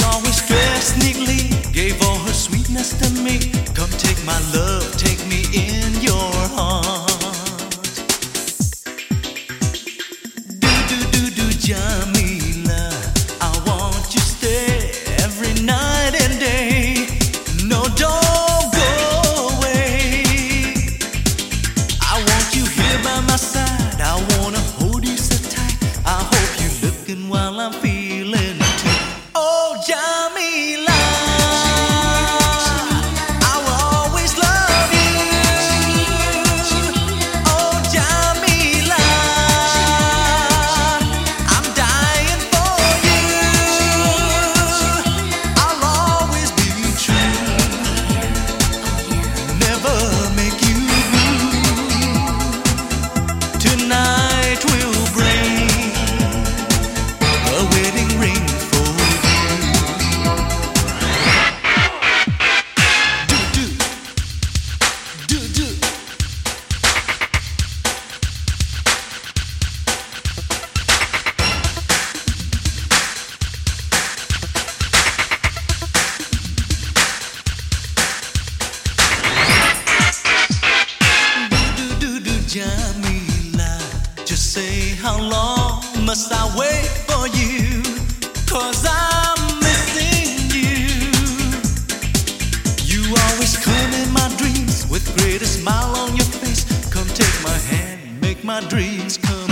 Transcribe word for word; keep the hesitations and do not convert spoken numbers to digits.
always dressed neatly, gave all her sweetness to me. Come take my love, take me in your heart. Do do do do Jamila, I want you stay every night and day. No, don't go away. I want you here by my side. I wanna hold you so tight. I hope you're looking while I'm feeling too. Oh, Jamila, I will always love you. Oh, Jamila, I'm dying for you. I'll always be true, never make you blue. Tonight we'll bring a wedding ring for you. Do do do do. Do do do Jamila, just say how long must I wait for you? 'Cause I'm missing you. You always come in my dreams with greatest smile on your face. Come take my hand, make my dreams come